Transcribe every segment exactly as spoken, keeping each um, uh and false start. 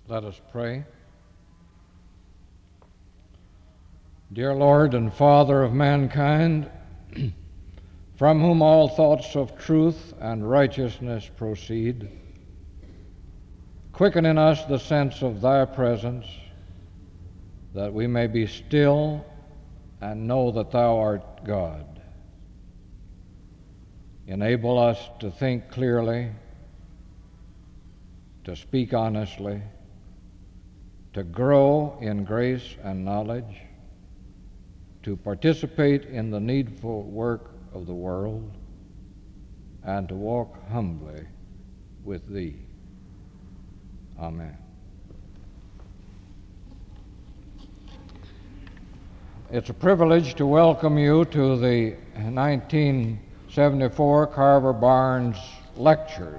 Let us pray. Dear Lord and Father of mankind, from whom all thoughts of truth and righteousness proceed, quicken in us the sense of Thy presence, that we may be still and know that Thou art God. Enable us to think clearly, to speak honestly, to grow in grace and knowledge, to participate in the needful work of the world, and to walk humbly with Thee. Amen. It's a privilege to welcome you to the nineteen seventy-four Carver Barnes Lectures.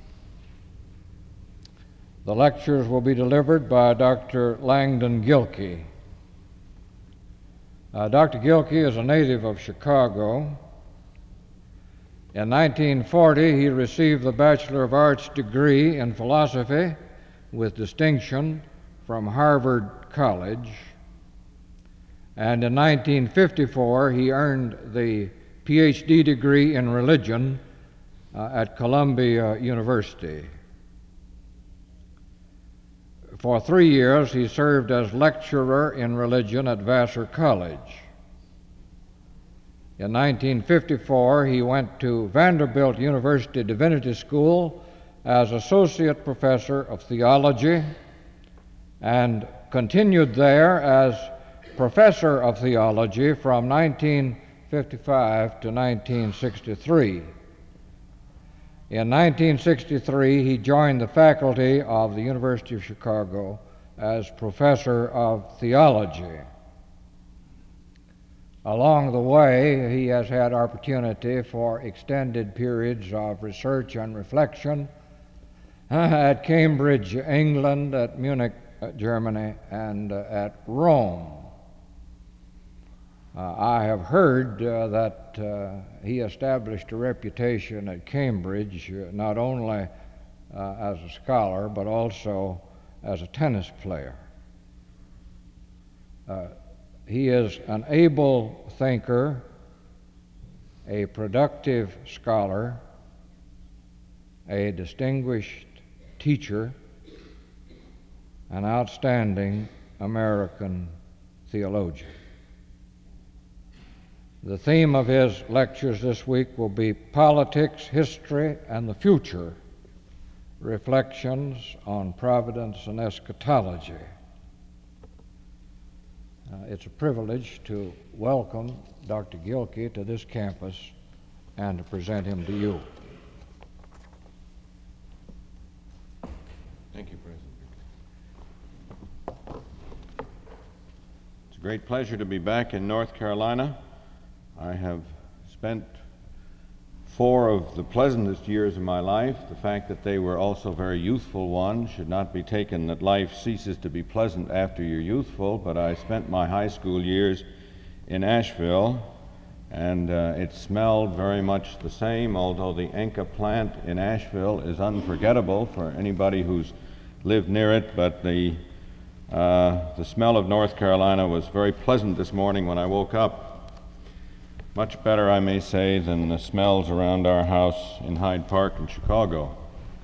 The lectures will be delivered by Doctor Langdon Gilkey. Uh, Doctor Gilkey is a native of Chicago. In nineteen forty, he received the Bachelor of Arts degree in philosophy with distinction from Harvard College. And in nineteen fifty-four, he earned the P H D degree in religion uh, at Columbia University. For three years, he served as lecturer in religion at Vassar College. In nineteen fifty-four, he went to Vanderbilt University Divinity School as associate professor of theology and continued there as professor of theology from nineteen fifty-five to nineteen sixty-three. In nineteen sixty-three, he joined the faculty of the University of Chicago as professor of theology. Along the way, he has had opportunity for extended periods of research and reflection at Cambridge, England, at Munich, Germany, and at Rome. Uh, I have heard uh, that uh, he established a reputation at Cambridge, uh, not only uh, as a scholar, but also as a tennis player. Uh, he is an able thinker, a productive scholar, a distinguished teacher, an outstanding American theologian. The theme of his lectures this week will be Politics, History, and the Future, Reflections on Providence and Eschatology. Uh, it's a privilege to welcome Doctor Gilkey to this campus and to present him to you. Thank you, President. It's a great pleasure to be back in North Carolina. I have spent four of the pleasantest years of my life. The fact that they were also very youthful ones should not be taken that life ceases to be pleasant after you're youthful, but I spent my high school years in Asheville, and uh, it smelled very much the same, although the Enka plant in Asheville is unforgettable for anybody who's lived near it, but the, uh, the smell of North Carolina was very pleasant this morning when I woke up. Much better, I may say, than the smells around our house in Hyde Park in Chicago.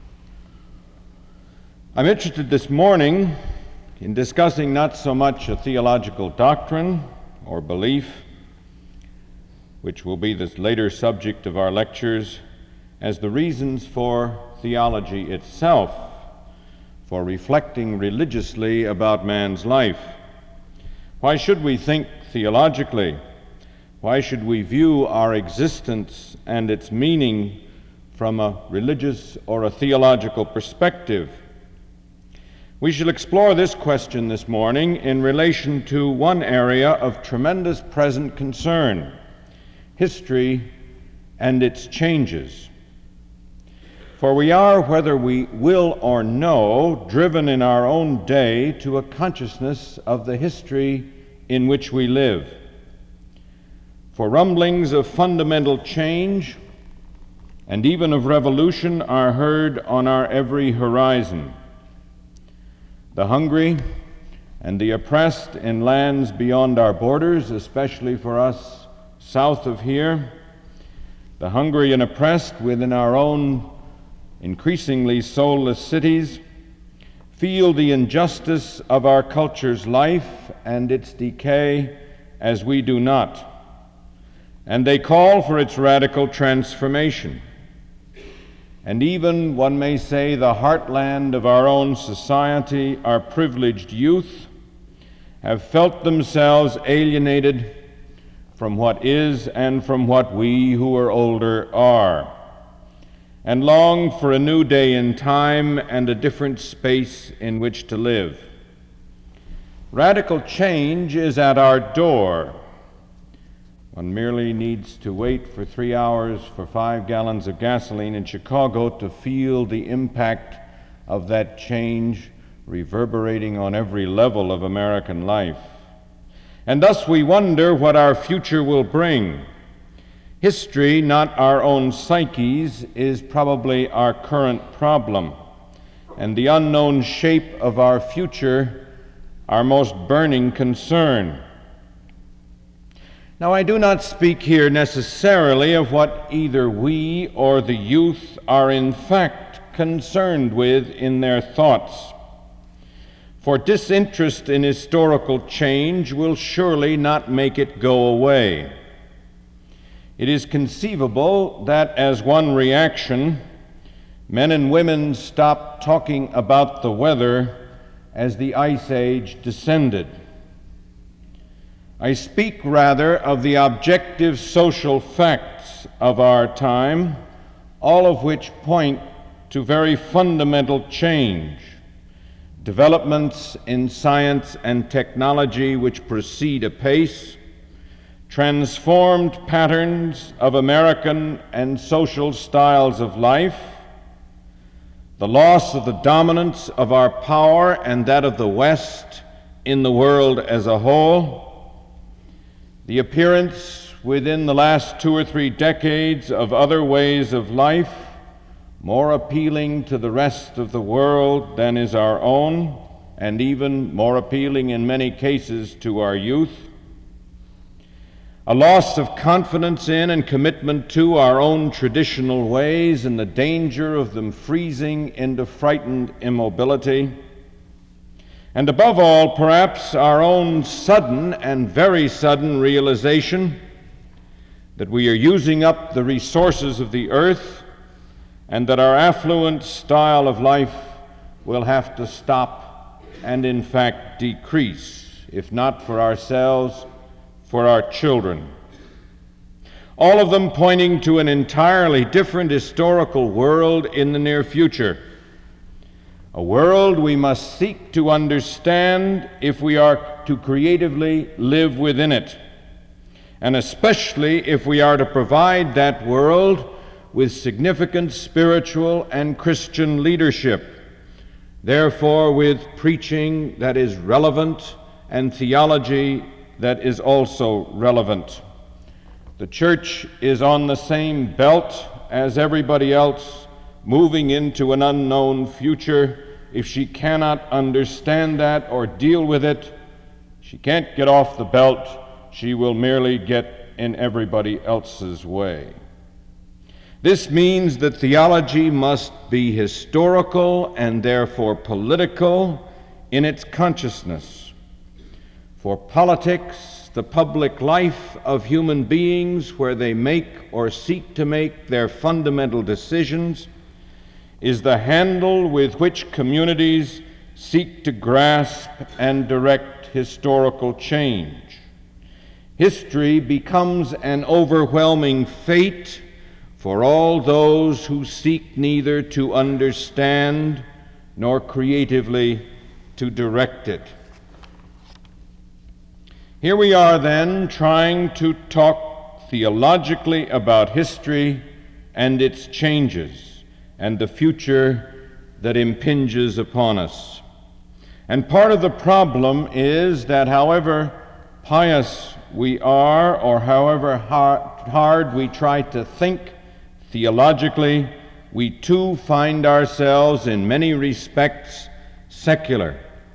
I'm interested this morning in discussing not so much a theological doctrine or belief, which will be the later subject of our lectures, as the reasons for theology itself, for reflecting religiously about man's life. Why should we think theologically? Why should we view our existence and its meaning from a religious or a theological perspective? We shall explore this question this morning in relation to one area of tremendous present concern: history and its changes. For we are, whether we will or no, driven in our own day to a consciousness of the history in which we live. For rumblings of fundamental change and even of revolution are heard on our every horizon. the hungry and the oppressed in lands beyond our borders, especially for us south of here, the hungry and oppressed within our own increasingly soulless cities, feel the injustice of our culture's life and its decay as we do not, and they call for its radical transformation. And even, one may say, the heartland of our own society, our privileged youth, have felt themselves alienated from what is and from what we who are older are, and long for a new day in time and a different space in which to live. Radical change is at our door. One merely needs to wait for three hours for five gallons of gasoline in Chicago to feel the impact of that change reverberating on every level of American life. And thus we wonder what our future will bring. History, not our own psyches, is probably our current problem, and the unknown shape of our future, our most burning concern. Now, I do not speak here necessarily of what either we or the youth are in fact concerned with in their thoughts. For disinterest in historical change will surely not make it go away. It is conceivable that as one reaction, men and women stopped talking about the weather as the Ice Age descended. I speak rather of the objective social facts of our time, all of which point to very fundamental change. Developments in science and technology which proceed apace, transformed patterns of American and social styles of life, the loss of the dominance of our power and that of the West in the world as a whole, the appearance within the last two or three decades of other ways of life more appealing to the rest of the world than is our own, and even more appealing in many cases to our youth. A loss of confidence in and commitment to our own traditional ways and the danger of them freezing into frightened immobility. And above all, perhaps our own sudden and very sudden realization that we are using up the resources of the earth and that our affluent style of life will have to stop and in fact decrease, if not for ourselves, for our children. All of them pointing to an entirely different historical world in the near future. A world we must seek to understand if we are to creatively live within it, and especially if we are to provide that world with significant spiritual and Christian leadership, therefore with preaching that is relevant and theology that is also relevant. The church is on the same belt as everybody else, moving into an unknown future. If she cannot understand that or deal with it, she can't get off the belt. She will merely get in everybody else's way. This means that theology must be historical and therefore political in its consciousness. For politics, the public life of human beings, where they make or seek to make their fundamental decisions, is the handle with which communities seek to grasp and direct historical change. History becomes an overwhelming fate for all those who seek neither to understand nor creatively to direct it. Here we are then trying to talk theologically about history and its changes and the future that impinges upon us. And part of the problem is that however pious we are, or however hard, hard we try to think theologically, we too find ourselves in many respects secular,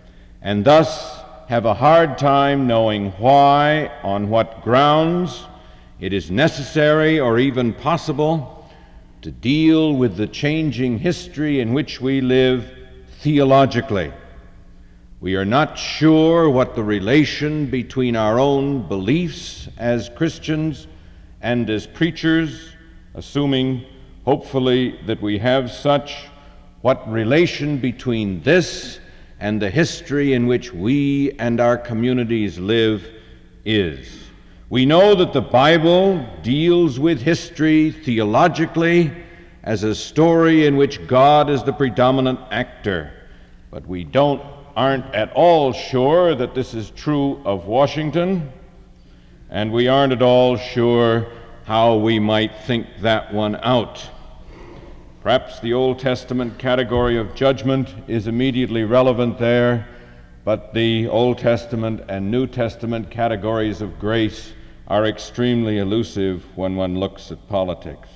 and thus have a hard time knowing why, on what grounds, it is necessary or even possible to deal with the changing history in which we live theologically. We are not sure what the relation between our own beliefs as Christians and as preachers, assuming hopefully that we have such, what relation between this and the history in which we and our communities live is. We know that the Bible deals with history theologically as a story in which God is the predominant actor, but we don't aren't at all sure that this is true of Washington, and we aren't at all sure how we might think that one out. Perhaps the Old Testament category of judgment is immediately relevant there, but the Old Testament and New Testament categories of grace are extremely elusive when one looks at politics.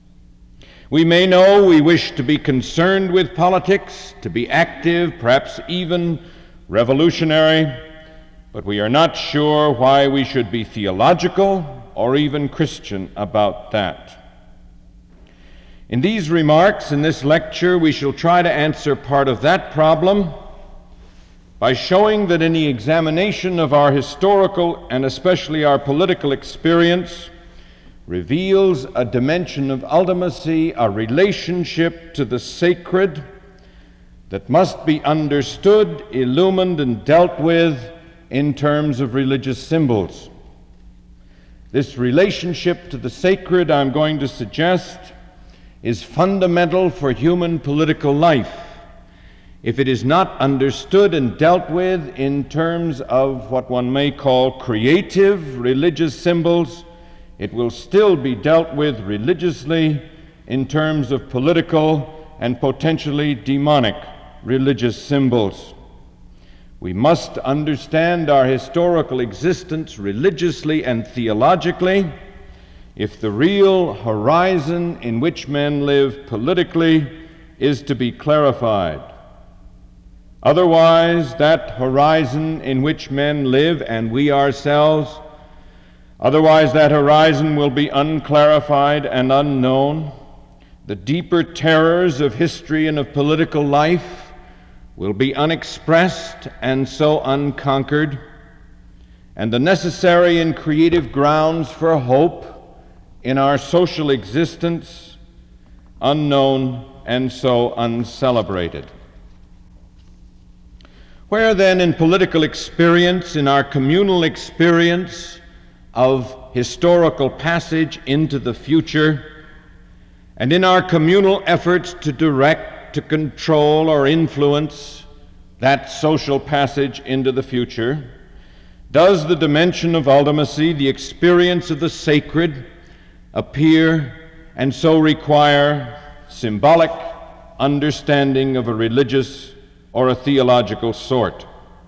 We may know we wish to be concerned with politics, to be active, perhaps even revolutionary, but we are not sure why we should be theological or even Christian about that. In these remarks, in this lecture, we shall try to answer part of that problem by showing that in the examination of our historical and especially our political experience reveals a dimension of ultimacy, a relationship to the sacred that must be understood, illumined, and dealt with in terms of religious symbols. This relationship to the sacred, I'm going to suggest, is fundamental for human political life. If it is not understood and dealt with in terms of what one may call creative religious symbols, it will still be dealt with religiously in terms of political and potentially demonic religious symbols. We must understand our historical existence religiously and theologically if the real horizon in which men live politically is to be clarified. Otherwise, that horizon in which men live, and we ourselves, otherwise that horizon will be unclarified and unknown. The deeper terrors of history and of political life will be unexpressed and so unconquered, and the necessary and creative grounds for hope in our social existence unknown and so uncelebrated. Where then in political experience, in our communal experience of historical passage into the future, and in our communal efforts to direct, to control, or influence that social passage into the future, does the dimension of ultimacy, the experience of the sacred, appear and so require symbolic understanding of a religious or a theological sort?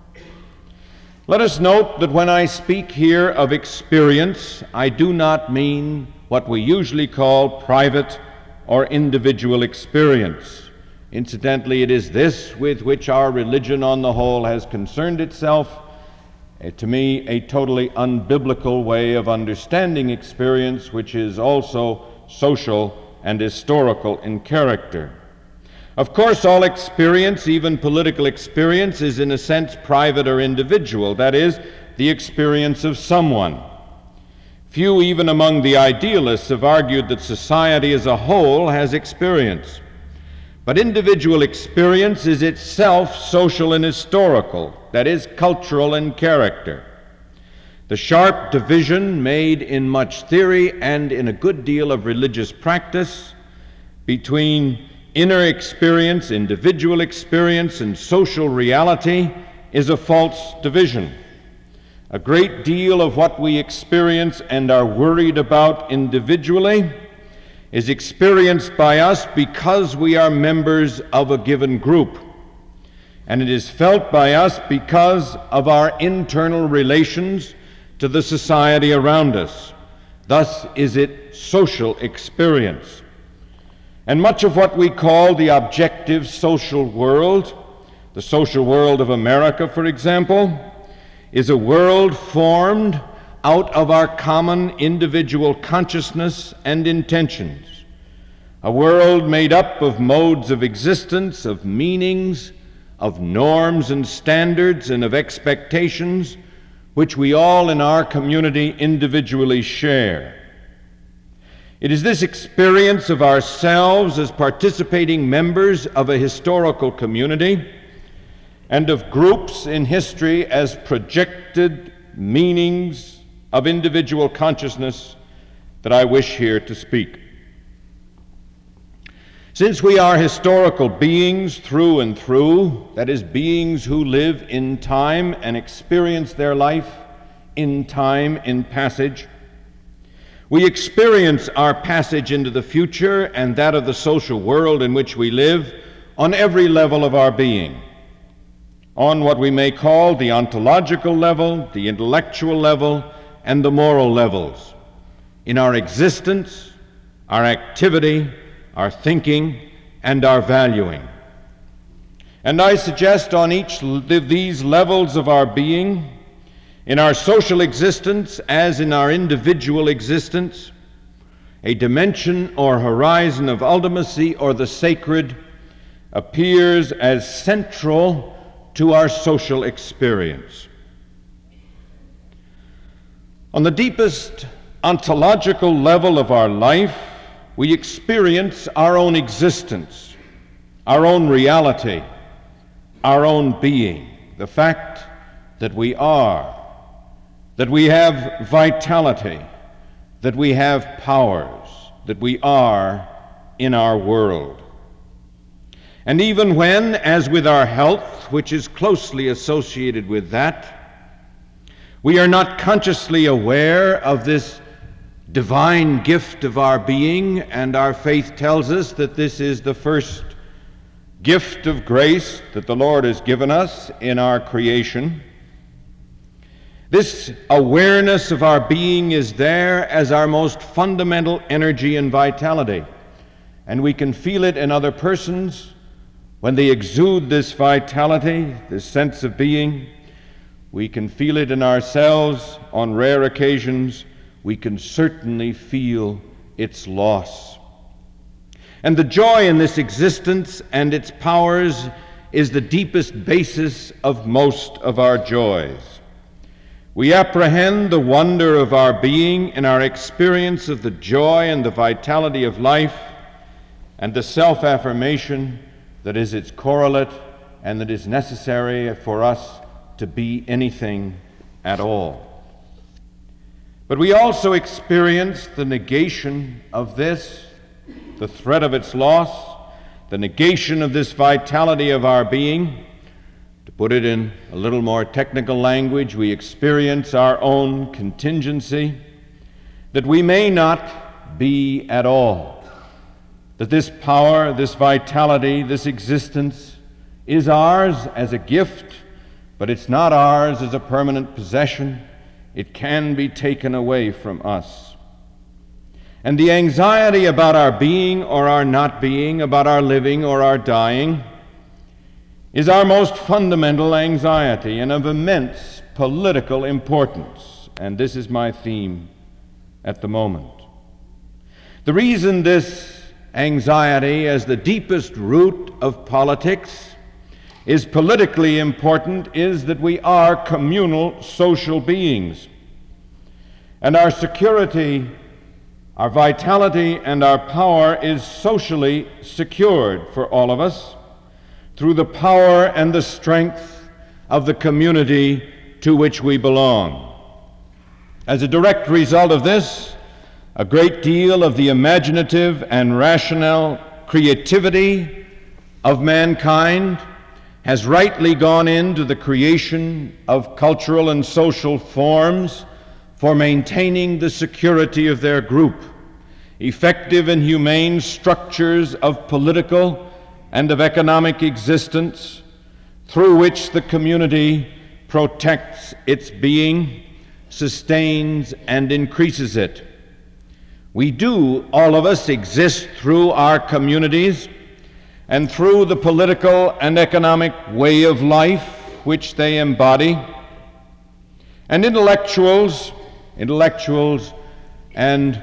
Let us note that when I speak here of experience, I do not mean what we usually call private or individual experience. Incidentally, it is this with which our religion on the whole has concerned itself. Uh, to me, a totally unbiblical way of understanding experience, which is also social and historical in character. Of course, all experience, even political experience, is in a sense private or individual, that is, the experience of someone. Few, even among the idealists, have argued that society as a whole has experience. But individual experience is itself social and historical, that is, cultural in character. The sharp division made in much theory and in a good deal of religious practice between inner experience, individual experience, and social reality is a false division. A great deal of what we experience and are worried about individually is experienced by us because we are members of a given group, and it is felt by us because of our internal relations to the society around us. Thus is it social experience. And much of what we call the objective social world, The social world of America, for example, is a world formed out of our common individual consciousness and intentions, a world made up of modes of existence, of meanings, of norms and standards, and of expectations which we all in our community individually share. It is this experience of ourselves as participating members of a historical community and of groups in history as projected meanings of individual consciousness that I wish here to speak. Since we are historical beings through and through, that is, beings who live in time and experience their life in time, in passage, we experience our passage into the future and that of the social world in which we live on every level of our being, on what we may call the ontological level, the intellectual level, and the moral levels, in our existence, our activity, our thinking, and our valuing. And I suggest on each of these levels of our being, in our social existence as in our individual existence, a dimension or horizon of ultimacy or the sacred appears as central to our social experience. On the deepest ontological level of our life, we experience our own existence, our own reality, our own being, the fact that we are, that we have vitality, that we have powers, that we are in our world. And even when, as with our health, which is closely associated with that, we are not consciously aware of this divine gift of our being, and our faith tells us that this is the first gift of grace that the Lord has given us in our creation. This awareness of our being is there as our most fundamental energy and vitality, and we can feel it in other persons when they exude this vitality, this sense of being. We can feel it in ourselves on rare occasions. We can certainly feel its loss. And the joy in this existence and its powers is the deepest basis of most of our joys. We apprehend the wonder of our being in our experience of the joy and the vitality of life and the self-affirmation that is its correlate and that is necessary for us to be anything at all. But we also experience the negation of this, the threat of its loss, the negation of this vitality of our being. To put it in a little more technical language, we experience our own contingency, that we may not be at all, that this power, this vitality, this existence is ours as a gift, but it's not ours as a permanent possession. It can be taken away from us. And the anxiety about our being or our not being, about our living or our dying, is our most fundamental anxiety and of immense political importance. And this is my theme at the moment. The reason this anxiety, as the deepest root of politics, is politically important is that we are communal social beings. And our security, our vitality, and our power is socially secured for all of us through the power and the strength of the community to which we belong. As a direct result of this, a great deal of the imaginative and rational creativity of mankind has rightly gone into the creation of cultural and social forms for maintaining the security of their group, effective and humane structures of political and of economic existence through which the community protects its being, sustains and increases it. We do, all of us, exist through our communities, and through the political and economic way of life which they embody. And intellectuals, intellectuals and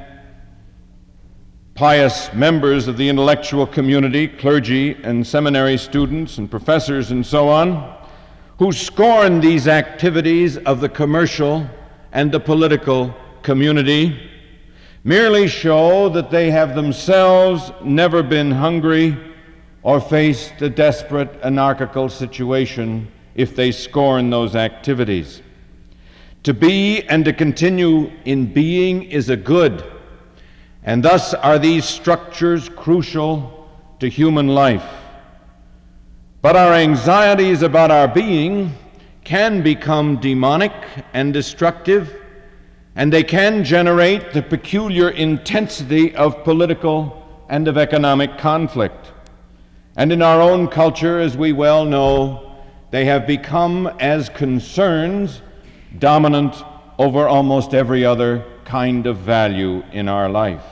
pious members of the intellectual community, clergy and seminary students and professors and so on, who scorn these activities of the commercial and the political community, merely show that they have themselves never been hungry or faced a desperate anarchical situation if they scorn those activities. To be and to continue in being is a good, and thus are these structures crucial to human life. But our anxieties about our being can become demonic and destructive, and they can generate the peculiar intensity of political and of economic conflict. And in our own culture, as we well know, they have become, as concerns, dominant over almost every other kind of value in our life.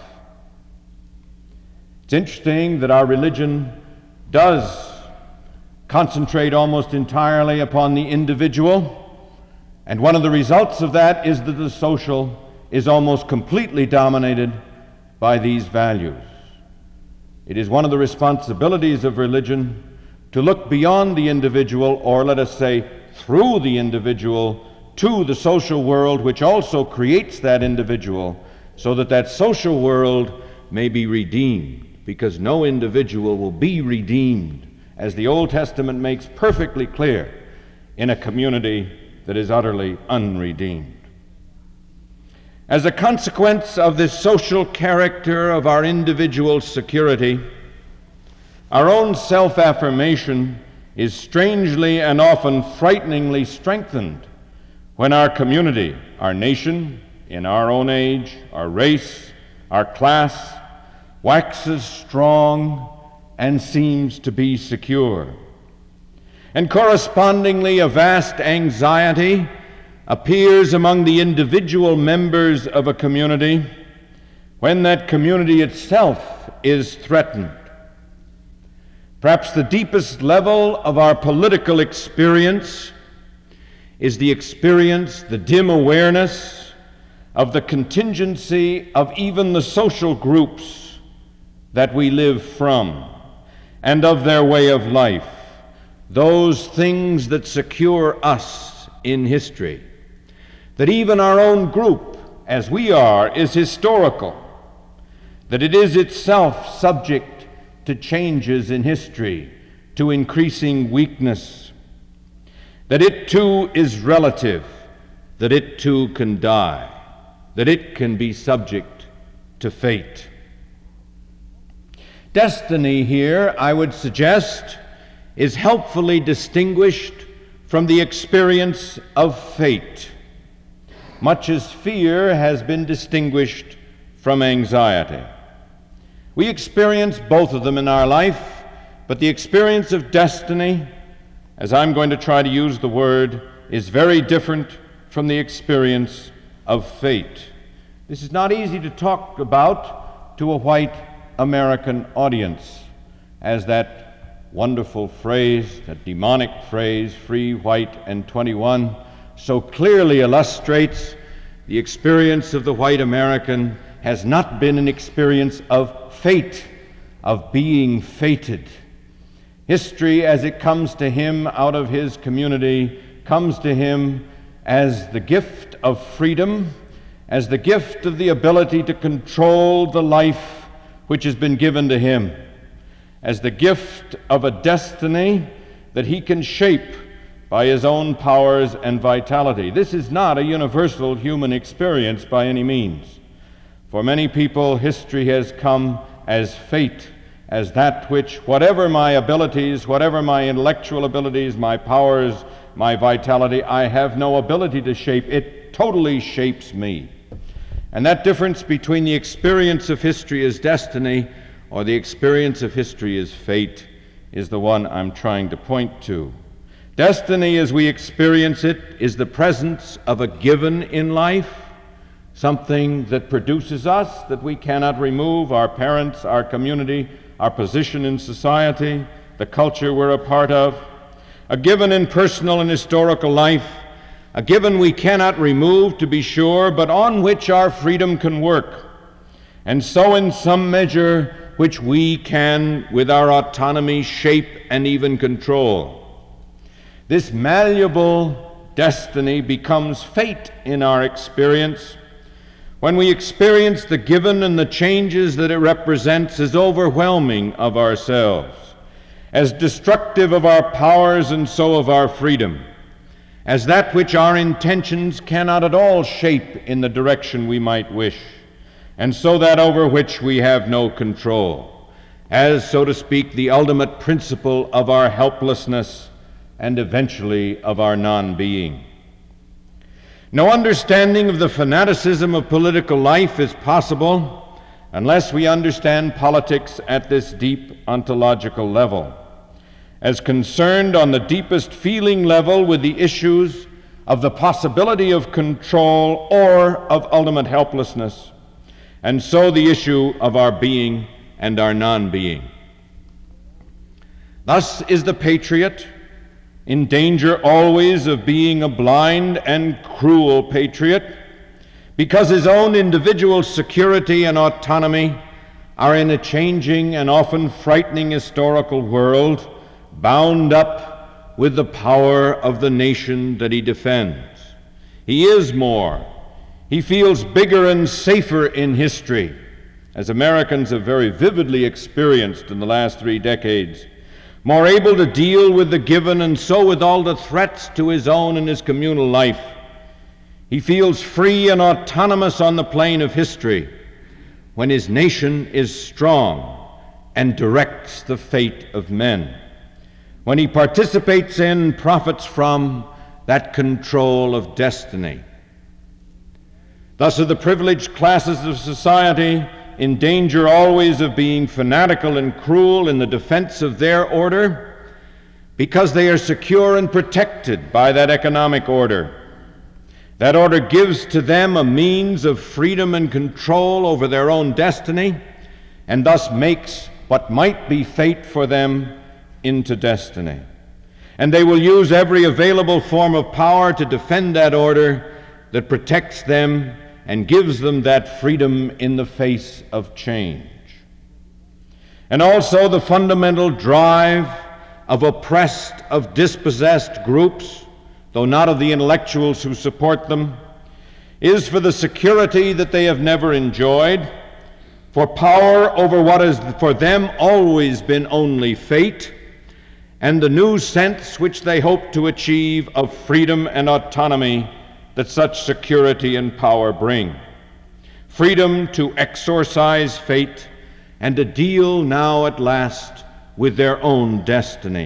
It's interesting that our religion does concentrate almost entirely upon the individual, and one of the results of that is that the social is almost completely dominated by these values. It is one of the responsibilities of religion to look beyond the individual, or let us say through the individual, to the social world which also creates that individual, so that that social world may be redeemed, because no individual will be redeemed, as the Old Testament makes perfectly clear, in a community that is utterly unredeemed. As a consequence of this social character of our individual security, our own self-affirmation is strangely and often frighteningly strengthened when our community, our nation, in our own age, our race, our class, waxes strong and seems to be secure. And correspondingly, a vast anxiety appears among the individual members of a community when that community itself is threatened. Perhaps the deepest level of our political experience is the experience, the dim awareness of the contingency of even the social groups that we live from, and of their way of life, those things that secure us in history. That even our own group, as we are, is historical, that it is itself subject to changes in history, to increasing weakness, that it too is relative, that it too can die, that it can be subject to fate. Destiny here, I would suggest, is helpfully distinguished from the experience of fate, much as fear has been distinguished from anxiety. We experience both of them in our life, but the experience of destiny, as I'm going to try to use the word, is very different from the experience of fate. This is not easy to talk about to a white American audience, as that wonderful phrase, that demonic phrase, free, white, and twenty-one, so clearly illustrates. The experience of the white American has not been an experience of fate, of being fated. History, as it comes to him out of his community, comes to him as the gift of freedom, as the gift of the ability to control the life which has been given to him, as the gift of a destiny that he can shape by his own powers and vitality. This is not a universal human experience by any means. For many people, history has come as fate, as that which, whatever my abilities, whatever my intellectual abilities, my powers, my vitality, I have no ability to shape. It totally shapes me. And that difference between the experience of history as destiny or the experience of history as fate is the one I'm trying to point to. Destiny, as we experience it, is the presence of a given in life, something that produces us, that we cannot remove, our parents, our community, our position in society, the culture we're a part of, a given in personal and historical life, a given we cannot remove, to be sure, but on which our freedom can work, and so in some measure which we can, with our autonomy, shape and even control. This malleable destiny becomes fate in our experience when we experience the given and the changes that it represents as overwhelming of ourselves, as destructive of our powers and so of our freedom, as that which our intentions cannot at all shape in the direction we might wish, and so that over which we have no control, as, so to speak, the ultimate principle of our helplessness and eventually of our non-being. No understanding of the fanaticism of political life is possible unless we understand politics at this deep ontological level, as concerned on the deepest feeling level with the issues of the possibility of control or of ultimate helplessness, and so the issue of our being and our non-being. Thus is the patriot in danger always of being a blind and cruel patriot, because his own individual security and autonomy are in a changing and often frightening historical world bound up with the power of the nation that he defends. He is more. He feels bigger and safer in history, as Americans have very vividly experienced in the last three decades, more able to deal with the given and so with all the threats to his own and his communal life. He feels free and autonomous on the plane of history when his nation is strong and directs the fate of men, when he participates in, profits from, that control of destiny. Thus are the privileged classes of society in danger always of being fanatical and cruel in the defense of their order, because they are secure and protected by that economic order. That order gives to them a means of freedom and control over their own destiny, and thus makes what might be fate for them into destiny. And they will use every available form of power to defend that order that protects them and gives them that freedom in the face of change. And also the fundamental drive of oppressed, of dispossessed groups, though not of the intellectuals who support them, is for the security that they have never enjoyed, for power over what has for them always been only fate, and the new sense which they hope to achieve of freedom and autonomy that such security and power bring. Freedom to exorcise fate and to deal now at last with their own destiny.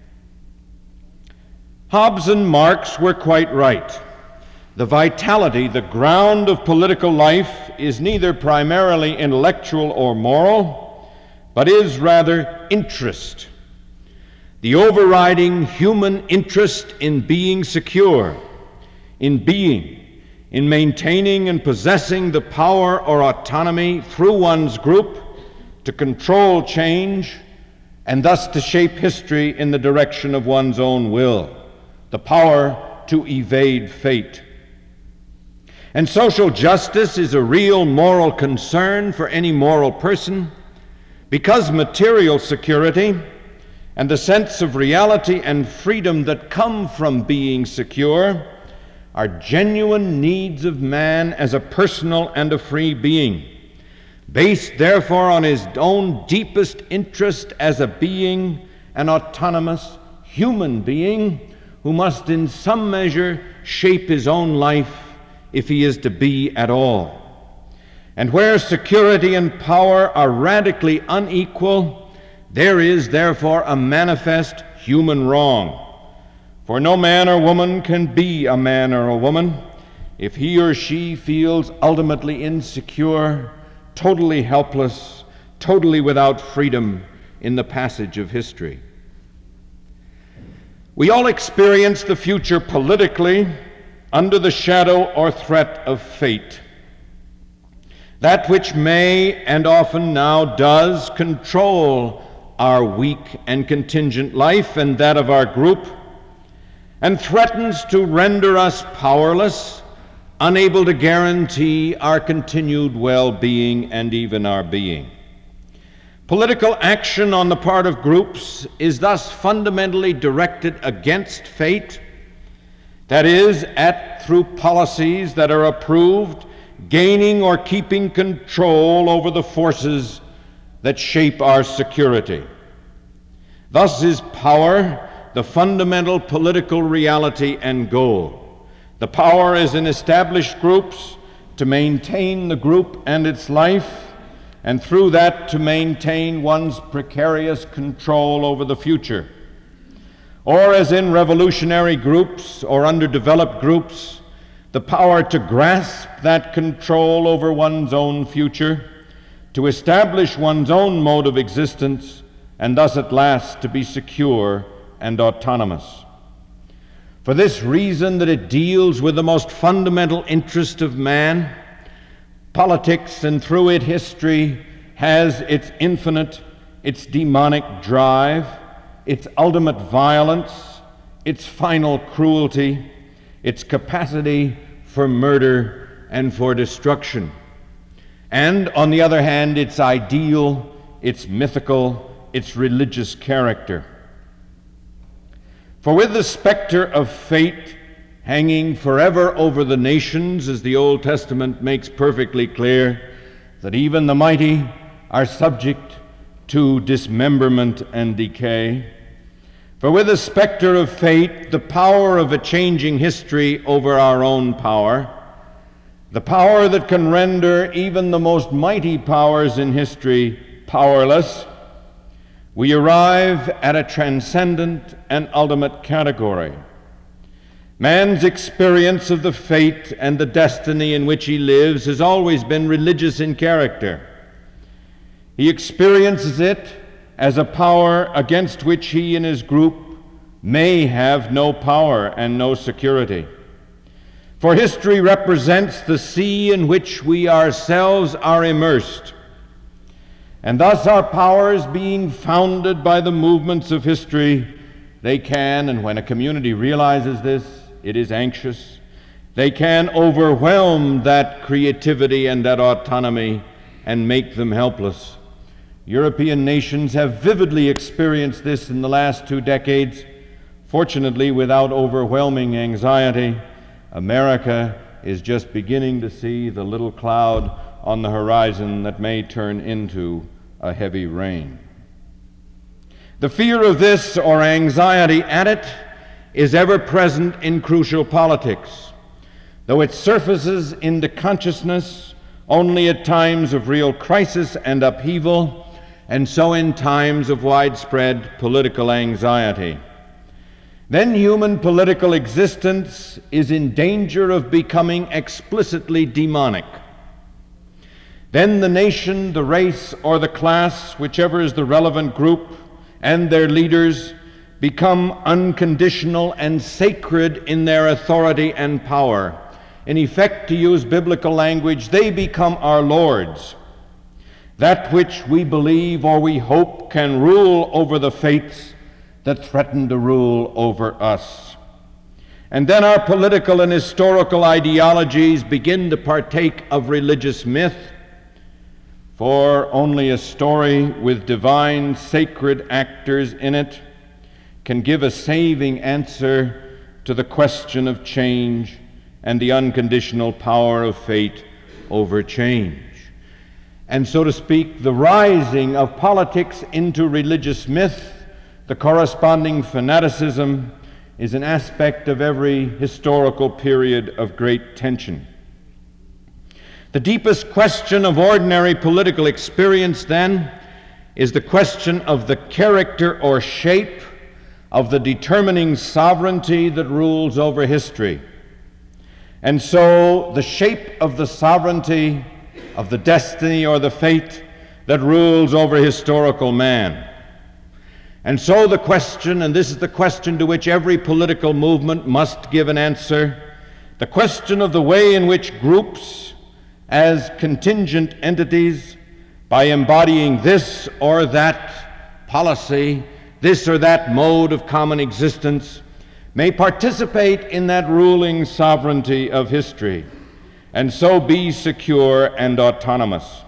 Hobbes and Marx were quite right. The vitality, the ground of political life, is neither primarily intellectual or moral, but is rather interest. The overriding human interest in being secure, in being, in maintaining and possessing the power or autonomy through one's group to control change and thus to shape history in the direction of one's own will, the power to evade fate. And social justice is a real moral concern for any moral person, because material security and the sense of reality and freedom that come from being secure are genuine needs of man as a personal and a free being, based therefore on his own deepest interest as a being, an autonomous human being who must in some measure shape his own life if he is to be at all. And where security and power are radically unequal, there is therefore a manifest human wrong. For no man or woman can be a man or a woman if he or she feels ultimately insecure, totally helpless, totally without freedom in the passage of history. We all experience the future politically under the shadow or threat of fate. that which may and often now does control our weak and contingent life and that of our group, and threatens to render us powerless, unable to guarantee our continued well-being and even our being. Political action on the part of groups is thus fundamentally directed against fate, that is, at through policies that are approved, gaining or keeping control over the forces that shape our security. Thus is power the fundamental political reality and goal. The power is in established groups to maintain the group and its life, and through that to maintain one's precarious control over the future. Or as in revolutionary groups or underdeveloped groups, the power to grasp that control over one's own future, to establish one's own mode of existence, and thus at last to be secure and autonomous. For this reason, that it deals with the most fundamental interest of man, politics, and through it history, has its infinite, its demonic drive, its ultimate violence, its final cruelty, its capacity for murder and for destruction. And, on the other hand, its ideal, its mythical, its religious character. For with the specter of fate hanging forever over the nations, as the Old Testament makes perfectly clear, that even the mighty are subject to dismemberment and decay. For with the specter of fate, the power of a changing history over our own power, the power that can render even the most mighty powers in history powerless, we arrive at a transcendent and ultimate category. Man's experience of the fate and the destiny in which he lives has always been religious in character. He experiences it as a power against which he and his group may have no power and no security. For history represents the sea in which we ourselves are immersed, and thus our powers being founded by the movements of history, they can, and when a community realizes this, it is anxious, they can overwhelm that creativity and that autonomy and make them helpless. European nations have vividly experienced this in the last two decades. Fortunately, without overwhelming anxiety, America is just beginning to see the little cloud on the horizon that may turn into a heavy rain. The fear of this, or anxiety at it, is ever present in crucial politics, though it surfaces into consciousness only at times of real crisis and upheaval, and so in times of widespread political anxiety. Then human political existence is in danger of becoming explicitly demonic. Then the nation, the race, or the class, whichever is the relevant group, and their leaders become unconditional and sacred in their authority and power. In effect, to use biblical language, they become our lords. That which we believe or we hope can rule over the fates that threaten to rule over us. And then our political and historical ideologies begin to partake of religious myth, for only a story with divine sacred actors in it can give a saving answer to the question of change and the unconditional power of fate over change. And so to speak, the rising of politics into religious myth, the corresponding fanaticism, is an aspect of every historical period of great tension. The deepest question of ordinary political experience, then, is the question of the character or shape of the determining sovereignty that rules over history. And so the shape of the sovereignty, of the destiny or the fate that rules over historical man. And so the question, and this is the question to which every political movement must give an answer, the question of the way in which groups as contingent entities by embodying this or that policy, this or that mode of common existence, may participate in that ruling sovereignty of history, and so be secure and autonomous.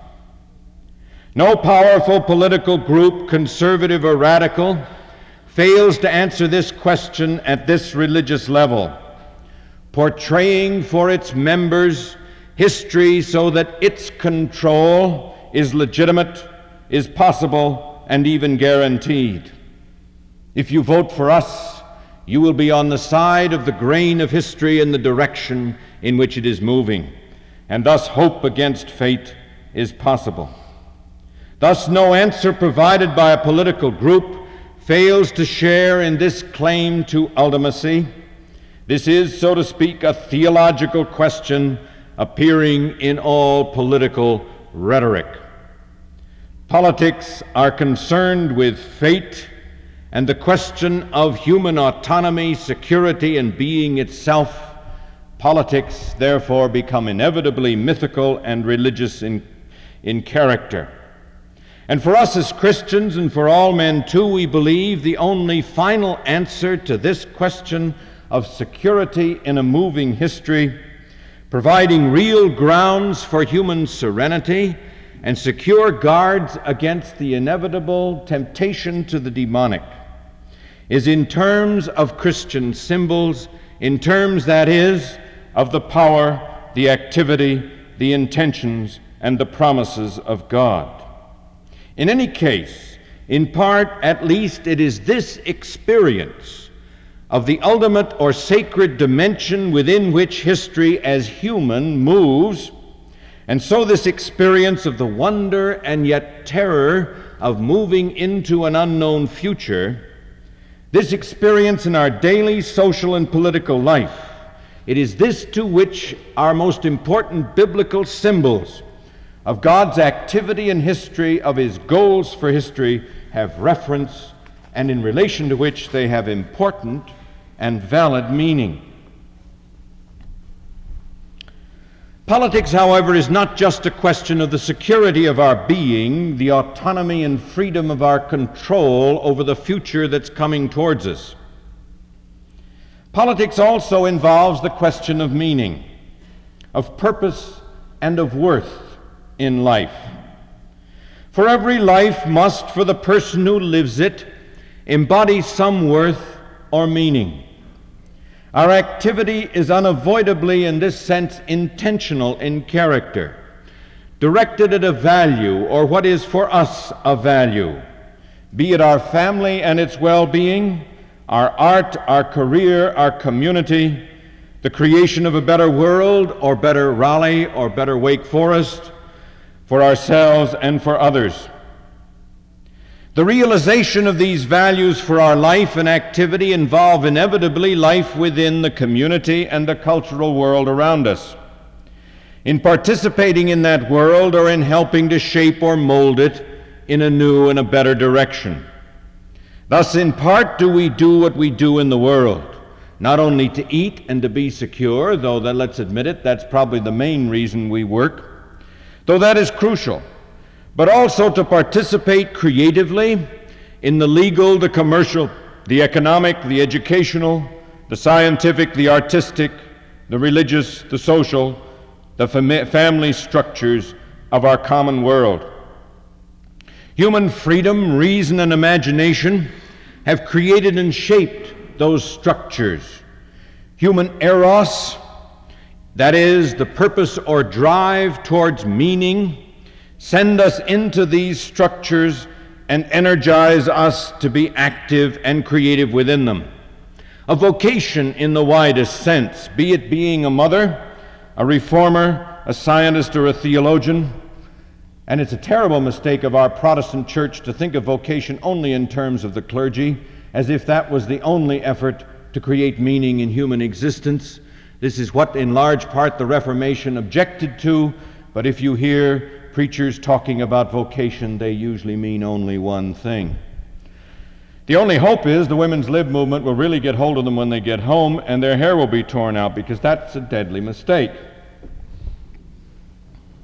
No powerful political group, conservative or radical, fails to answer this question at this religious level, portraying for its members history so that its control is legitimate, is possible, and even guaranteed. If you vote for us, you will be on the side of the grain of history and the direction in which it is moving, and thus hope against fate is possible. Thus, no answer provided by a political group fails to share in this claim to ultimacy. This is, so to speak, a theological question appearing in all political rhetoric. Politics are concerned with fate and the question of human autonomy, security, and being itself. Politics, therefore, become inevitably mythical and religious in, in character. And for us as Christians, and for all men too, we believe the only final answer to this question of security in a moving history, providing real grounds for human serenity and secure guards against the inevitable temptation to the demonic, is in terms of Christian symbols, in terms, that is, of the power, the activity, the intentions, and the promises of God. In any case, in part at least, it is this experience of the ultimate or sacred dimension within which history as human moves, and so this experience of the wonder and yet terror of moving into an unknown future, this experience in our daily social and political life, it is this to which our most important biblical symbols of God's activity in history, of His goals for history, have reference, and in relation to which they have important and valid meaning. Politics, however, is not just a question of the security of our being, the autonomy and freedom of our control over the future that's coming towards us. Politics also involves the question of meaning, of purpose, and of worth in life. For every life must, for the person who lives it, embody some worth or meaning. Our activity is unavoidably, in this sense, intentional in character, directed at a value, or what is for us a value, be it our family and its well-being, our art, our career, our community, the creation of a better world, or better Raleigh, or better Wake Forest, for ourselves and for others. The realization of these values for our life and activity involve inevitably life within the community and the cultural world around us. In participating in that world, or in helping to shape or mold it in a new and a better direction. Thus, in part, do we do what we do in the world, not only to eat and to be secure, though that, let's admit it, that's probably the main reason we work, though that is crucial, but also to participate creatively in the legal, the commercial, the economic, the educational, the scientific, the artistic, the religious, the social, the fam- family structures of our common world. Human freedom, reason, and imagination have created and shaped those structures. Human eros, that is, the purpose or drive towards meaning, send us into these structures and energize us to be active and creative within them. A vocation in the widest sense, be it being a mother, a reformer, a scientist, or a theologian. And it's a terrible mistake of our Protestant church to think of vocation only in terms of the clergy, as if that was the only effort to create meaning in human existence. This is what in large part the Reformation objected to, but if you hear preachers talking about vocation, they usually mean only one thing. The only hope is the women's lib movement will really get hold of them when they get home, and their hair will be torn out, because that's a deadly mistake.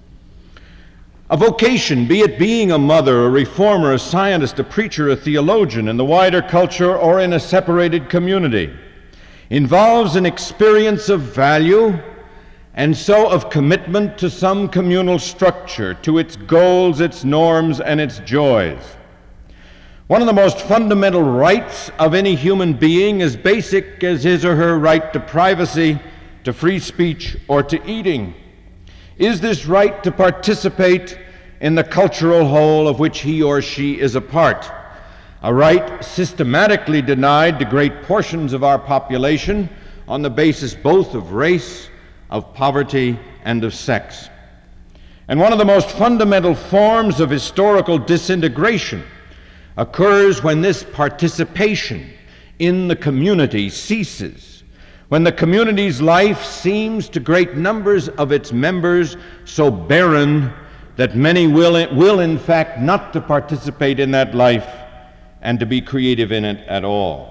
A vocation, be it being a mother, a reformer, a scientist, a preacher, a theologian, in the wider culture or in a separated community, involves an experience of value and so of commitment to some communal structure, to its goals, its norms, and its joys. One of the most fundamental rights of any human being, as basic as his or her right to privacy, to free speech, or to eating, is this right to participate in the cultural whole of which he or she is a part, a right systematically denied to great portions of our population on the basis both of race, of poverty, and of sex. And one of the most fundamental forms of historical disintegration occurs when this participation in the community ceases, when the community's life seems to great numbers of its members so barren that many will, will in fact not to participate in that life and to be creative in it at all.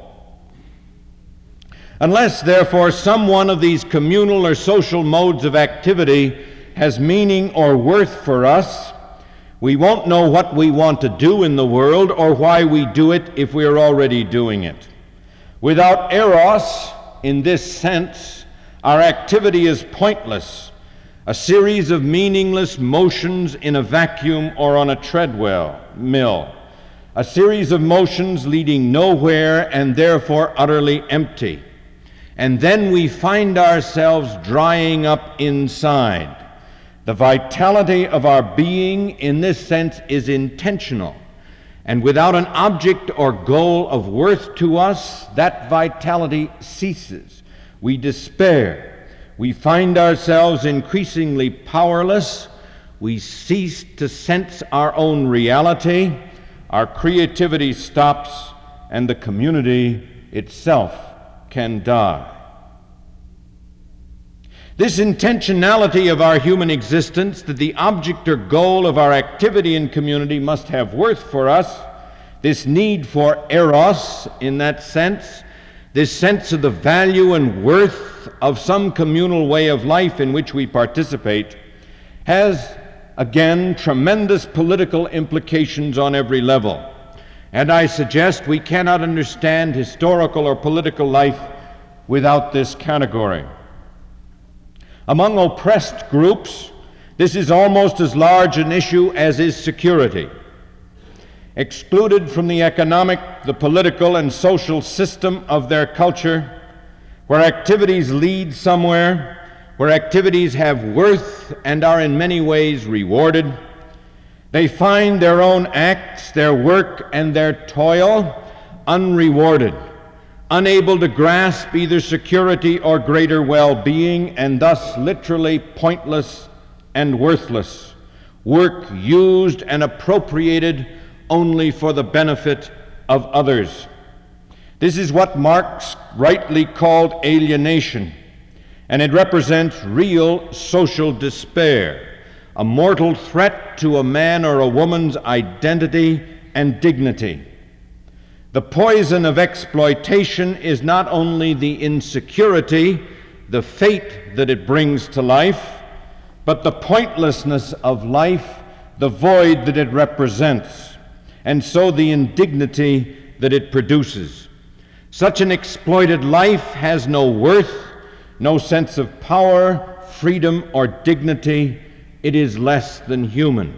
Unless, therefore, some one of these communal or social modes of activity has meaning or worth for us, we won't know what we want to do in the world or why we do it if we are already doing it. Without eros, in this sense, our activity is pointless, a series of meaningless motions in a vacuum or on a treadmill, mill, a series of motions leading nowhere and therefore utterly empty. And then we find ourselves drying up inside. The vitality of our being in this sense is intentional, and without an object or goal of worth to us, that vitality ceases. We despair. We find ourselves increasingly powerless. We cease to sense our own reality. Our creativity stops, and the community itself can die. This intentionality of our human existence, that the object or goal of our activity in community must have worth for us, this need for eros in that sense, this sense of the value and worth of some communal way of life in which we participate, has, again, tremendous political implications on every level. And I suggest we cannot understand historical or political life without this category. Among oppressed groups, this is almost as large an issue as is security. Excluded from the economic, the political, and social system of their culture, where activities lead somewhere, where activities have worth and are in many ways rewarded, they find their own acts, their work, and their toil unrewarded, unable to grasp either security or greater well-being, and thus literally pointless and worthless, work used and appropriated only for the benefit of others. This is what Marx rightly called alienation, and it represents real social despair, a mortal threat to a man or a woman's identity and dignity. The poison of exploitation is not only the insecurity, the fate that it brings to life, but the pointlessness of life, the void that it represents, and so the indignity that it produces. Such an exploited life has no worth, no sense of power, freedom, or dignity. It is less than human.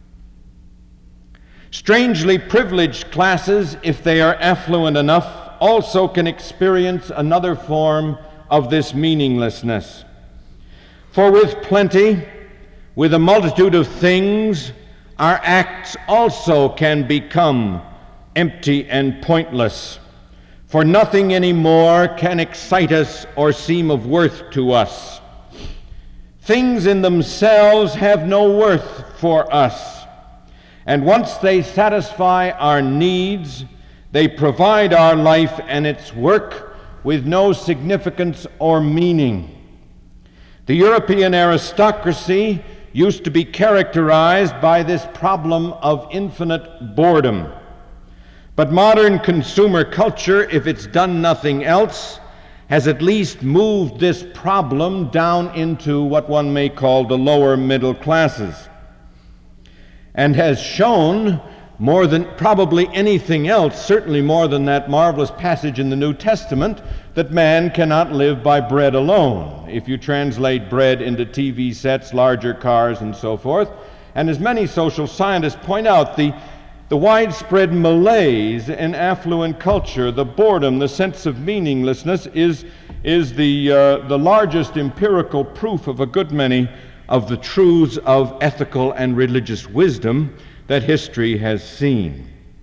Strangely privileged classes, if they are affluent enough, also can experience another form of this meaninglessness. For with plenty, with a multitude of things, our acts also can become empty and pointless, for nothing anymore can excite us or seem of worth to us. Things in themselves have no worth for us, and once they satisfy our needs, they provide our life and its work with no significance or meaning. The European aristocracy used to be characterized by this problem of infinite boredom. But modern consumer culture, if it's done nothing else, has at least moved this problem down into what one may call the lower middle classes. and has shown more than probably anything else, certainly more than that marvelous passage in the New Testament, that man cannot live by bread alone. If you translate bread into T V sets, larger cars, and so forth, and as many social scientists point out, the, the widespread malaise in affluent culture, the boredom, the sense of meaninglessness is, is the, uh, the largest empirical proof of a good many of the truths of ethical and religious wisdom that history has seen.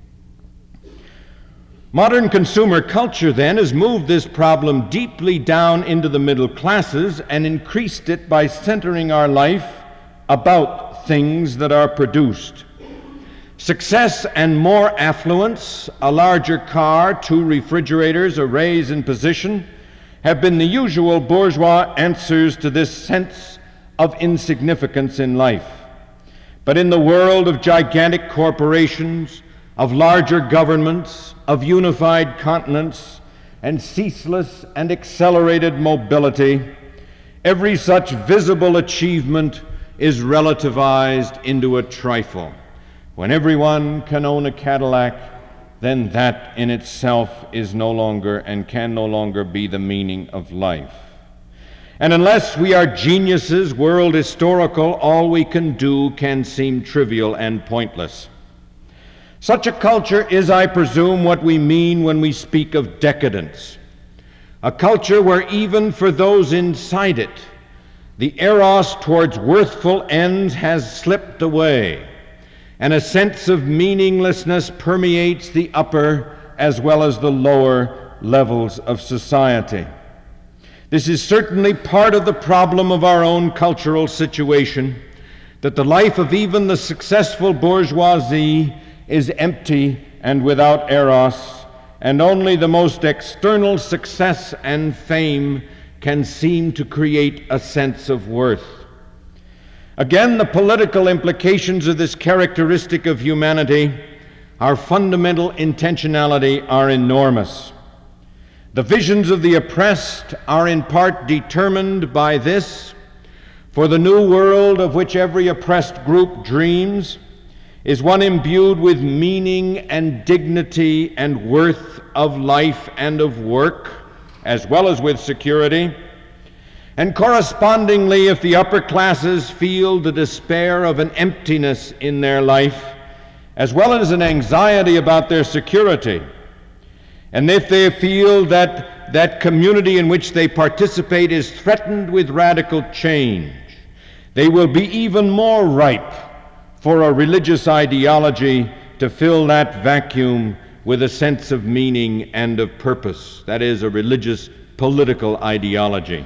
Modern consumer culture, then, has moved this problem deeply down into the middle classes and increased it by centering our life about things that are produced. Success and more affluence, a larger car, two refrigerators, a raise in position, have been the usual bourgeois answers to this sense of insignificance in life. But in the world of gigantic corporations, of larger governments, of unified continents, and ceaseless and accelerated mobility, every such visible achievement is relativized into a trifle. When everyone can own a Cadillac, then that in itself is no longer and can no longer be the meaning of life. And unless we are geniuses, world historical, all we can do can seem trivial and pointless. Such a culture is, I presume, what we mean when we speak of decadence. A culture where even for those inside it, the eros towards worthful ends has slipped away, and a sense of meaninglessness permeates the upper as well as the lower levels of society. This is certainly part of the problem of our own cultural situation, that the life of even the successful bourgeoisie is empty and without eros, and only the most external success and fame can seem to create a sense of worth. Again, the political implications of this characteristic of humanity, our fundamental intentionality, are enormous. The visions of the oppressed are in part determined by this, for the new world of which every oppressed group dreams is one imbued with meaning and dignity and worth of life and of work, as well as with security. And correspondingly, if the upper classes feel the despair of an emptiness in their life, as well as an anxiety about their security, and if they feel that that community in which they participate is threatened with radical change, they will be even more ripe for a religious ideology to fill that vacuum with a sense of meaning and of purpose. That is, a religious political ideology.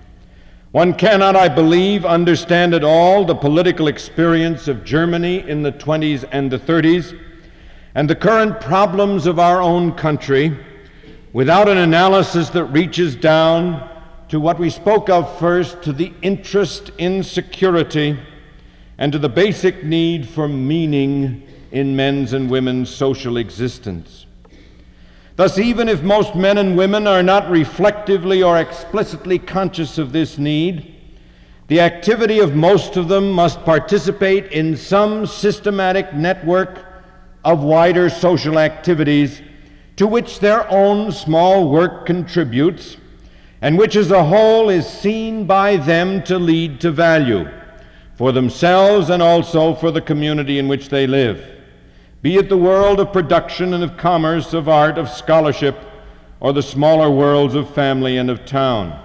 One cannot, I believe, understand at all the political experience of Germany in the twenties and the thirties and the current problems of our own country without an analysis that reaches down to what we spoke of first, to the interest in security and to the basic need for meaning in men's and women's social existence. Thus, even if most men and women are not reflectively or explicitly conscious of this need, the activity of most of them must participate in some systematic network of wider social activities to which their own small work contributes, and which as a whole is seen by them to lead to value for themselves and also for the community in which they live, be it the world of production and of commerce, of art, of scholarship, or the smaller worlds of family and of town.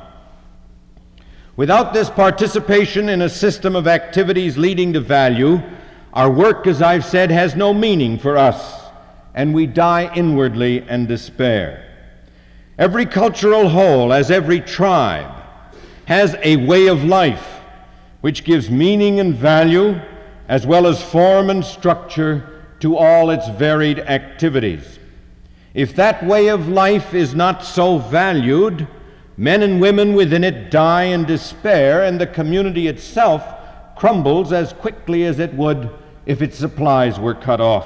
Without this participation in a system of activities leading to value, our work, as I've said, has no meaning for us, and we die inwardly and despair. Every cultural whole, as every tribe, has a way of life which gives meaning and value, as well as form and structure, to all its varied activities. If that way of life is not so valued, men and women within it die in despair, and the community itself crumbles as quickly as it would if its supplies were cut off.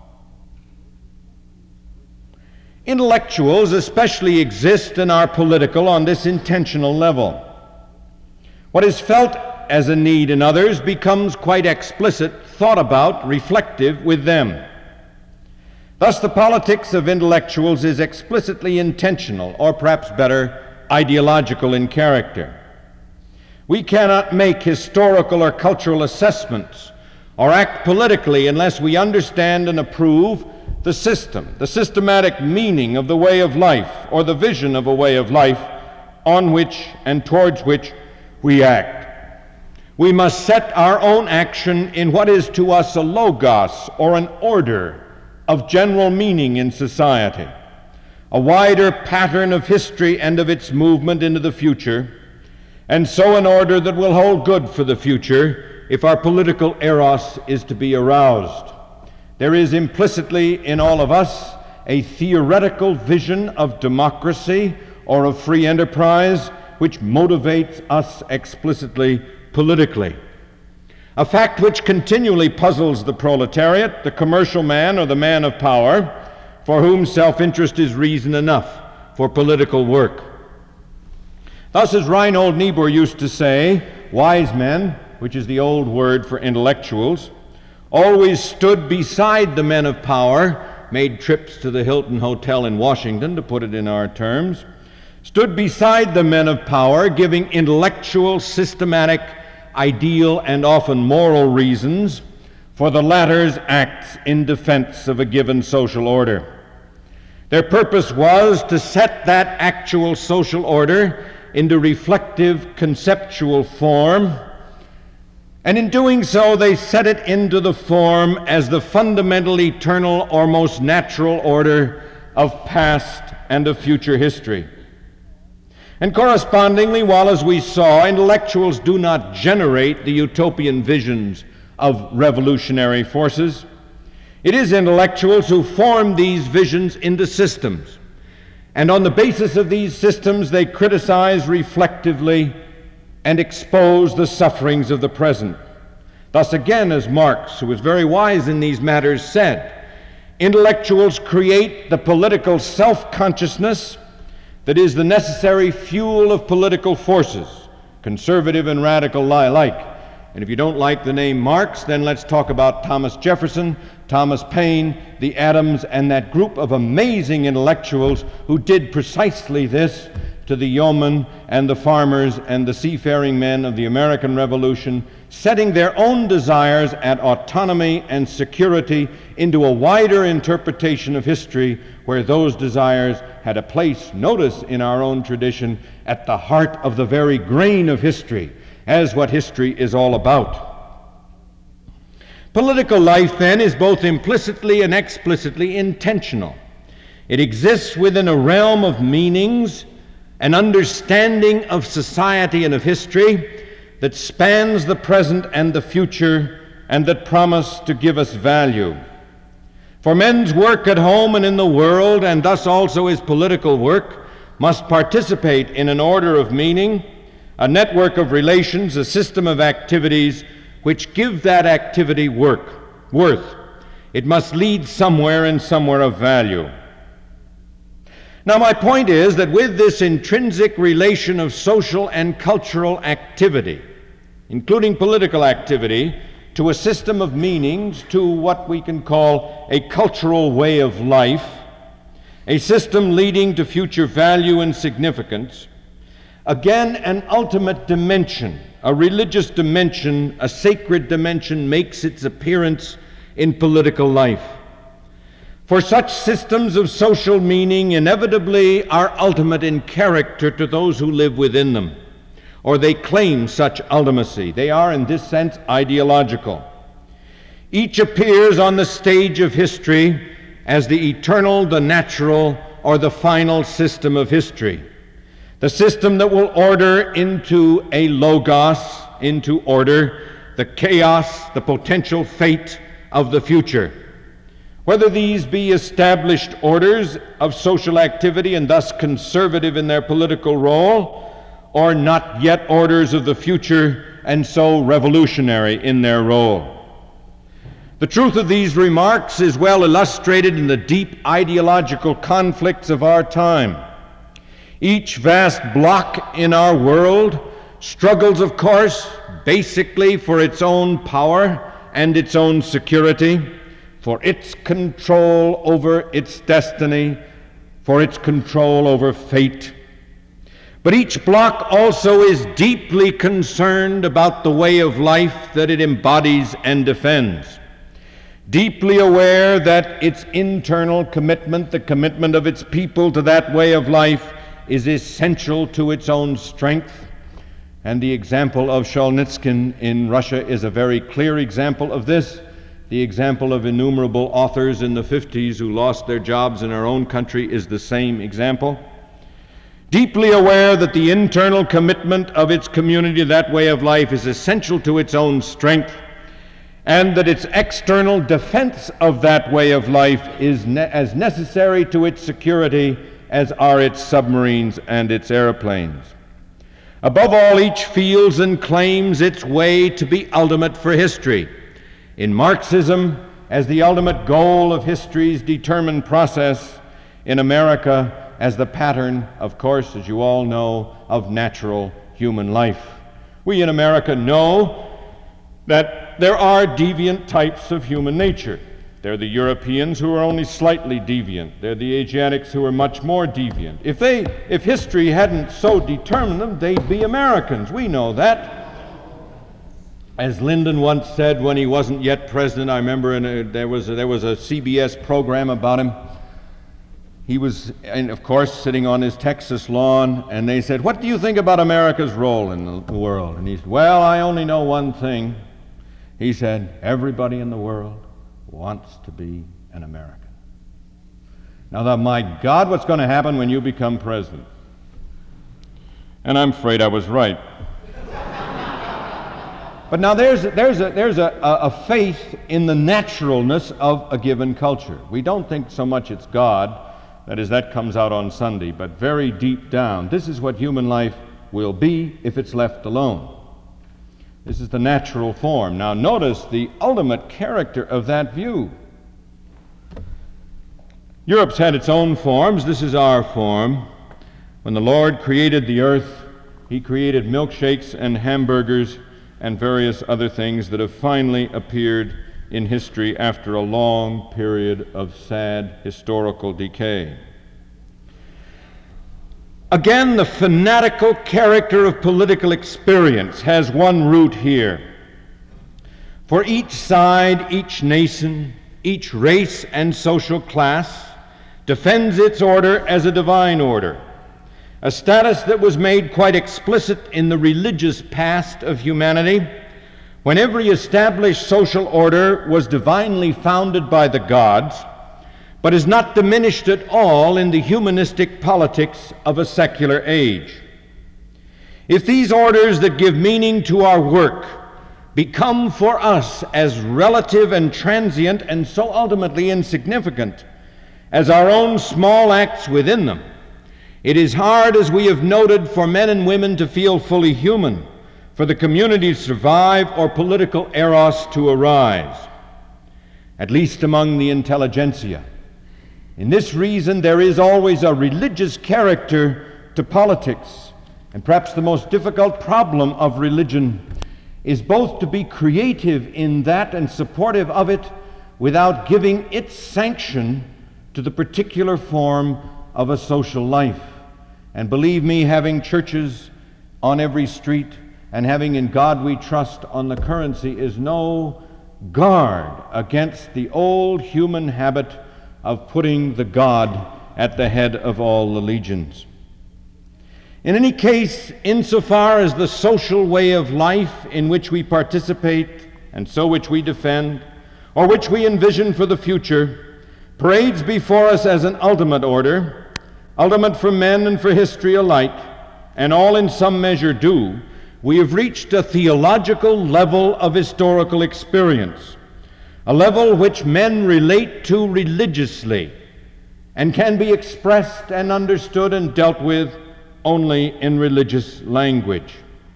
Intellectuals especially exist in our political on this intentional level. What is felt as a need in others becomes quite explicit, thought about, reflective with them. Thus, the politics of intellectuals is explicitly intentional, or perhaps better, ideological in character. We cannot make historical or cultural assessments or act politically unless we understand and approve the system, the systematic meaning of the way of life, or the vision of a way of life on which and towards which we act. We must set our own action in what is to us a logos, or an order of general meaning in society, a wider pattern of history and of its movement into the future, and so an order that will hold good for the future if our political eros is to be aroused. There is implicitly in all of us a theoretical vision of democracy or of free enterprise which motivates us explicitly politically. A fact which continually puzzles the proletariat, the commercial man or the man of power, for whom self-interest is reason enough for political work. Thus, as Reinhold Niebuhr used to say, wise men, which is the old word for intellectuals, always stood beside the men of power, made trips to the Hilton Hotel in Washington, to put it in our terms, stood beside the men of power, giving intellectual, systematic, ideal, and often moral reasons for the latter's acts in defense of a given social order. Their purpose was to set that actual social order into reflective, conceptual form, and in doing so they set it into the form as the fundamental, eternal, or most natural order of past and of future history. And correspondingly, while, as we saw, intellectuals do not generate the utopian visions of revolutionary forces, it is intellectuals who form these visions into systems. And on the basis of these systems, they criticize reflectively and expose the sufferings of the present. Thus again, as Marx, who was very wise in these matters, said, intellectuals create the political self-consciousness that is the necessary fuel of political forces, conservative and radical alike. And if you don't like the name Marx, then let's talk about Thomas Jefferson, Thomas Paine, the Adams, and that group of amazing intellectuals who did precisely this to the yeomen and the farmers and the seafaring men of the American Revolution, setting their own desires at autonomy and security into a wider interpretation of history where those desires had a place, notice in our own tradition, at the heart of the very grain of history, as what history is all about. Political life, then, is both implicitly and explicitly intentional. It exists within a realm of meanings, an understanding of society and of history that spans the present and the future, and that promise to give us value. For men's work at home and in the world, and thus also his political work, must participate in an order of meaning, a network of relations, a system of activities which give that activity work, worth. It must lead somewhere and somewhere of value. Now, my point is that with this intrinsic relation of social and cultural activity, including political activity, to a system of meanings, to what we can call a cultural way of life, a system leading to future value and significance, again, an ultimate dimension, a religious dimension, a sacred dimension makes its appearance in political life. For such systems of social meaning inevitably are ultimate in character to those who live within them, or they claim such ultimacy. They are, in this sense, ideological. Each appears on the stage of history as the eternal, the natural, or the final system of history, the system that will order into a logos, into order, the chaos, the potential fate of the future. Whether these be established orders of social activity and thus conservative in their political role, or not yet orders of the future and so revolutionary in their role. The truth of these remarks is well illustrated in the deep ideological conflicts of our time. Each vast block in our world struggles, of course, basically for its own power and its own security, for its control over its destiny, for its control over fate. But each bloc also is deeply concerned about the way of life that it embodies and defends, deeply aware that its internal commitment, the commitment of its people to that way of life, is essential to its own strength. And the example of Solzhenitsyn in Russia is a very clear example of this. The example of innumerable authors in the fifties who lost their jobs in our own country is the same example. Deeply aware that the internal commitment of its community to that way of life is essential to its own strength, and that its external defense of that way of life is ne- as necessary to its security as are its submarines and its airplanes. Above all, each feels and claims its way to be ultimate for history. In Marxism, as the ultimate goal of history's determined process, in America, as the pattern, of course, as you all know, of natural human life. We in America know that there are deviant types of human nature. They're the Europeans who are only slightly deviant. They're the Asiatics who are much more deviant. If they, if history hadn't so determined them, they'd be Americans. We know that. As Lyndon once said when he wasn't yet president, I remember in a, there was a, there was a C B S program about him. He was, and of course, sitting on his Texas lawn, and they said, "What do you think about America's role in the world?" And he said, "Well, I only know one thing." He said, "Everybody in the world wants to be an American." Now, the, my God, what's going to happen when you become president? And I'm afraid I was right. But now there's, there's, a, there's a, a faith in the naturalness of a given culture. We don't think so much it's God, that is, that comes out on Sunday, but very deep down, this is what human life will be if it's left alone. This is the natural form. Now notice the ultimate character of that view. Europe's had its own forms. This is our form. When the Lord created the earth, He created milkshakes and hamburgers and various other things that have finally appeared in history after a long period of sad historical decay. Again, the fanatical character of political experience has one root here. For each side, each nation, each race and social class defends its order as a divine order, a status that was made quite explicit in the religious past of humanity, when every established social order was divinely founded by the gods, but is not diminished at all in the humanistic politics of a secular age. If these orders that give meaning to our work become for us as relative and transient and so ultimately insignificant as our own small acts within them, it is hard, as we have noted, for men and women to feel fully human, for the community to survive, or political eros to arise, at least among the intelligentsia. In this reason, there is always a religious character to politics, and perhaps the most difficult problem of religion is both to be creative in that and supportive of it without giving its sanction to the particular form of a social life. And believe me, having churches on every street and having In God We Trust on the currency is no guard against the old human habit of putting the God at the head of all the legions. In any case, insofar as the social way of life in which we participate and so which we defend, or which we envision for the future, parades before us as an ultimate order, ultimate for men and for history alike, and all in some measure do, we have reached a theological level of historical experience, a level which men relate to religiously and can be expressed and understood and dealt with only in religious language.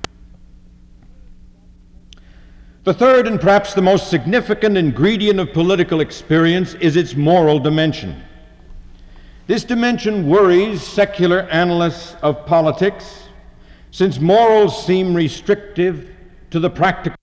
The third and perhaps the most significant ingredient of political experience is its moral dimension. This dimension worries secular analysts of politics, since morals seem restrictive, to the practical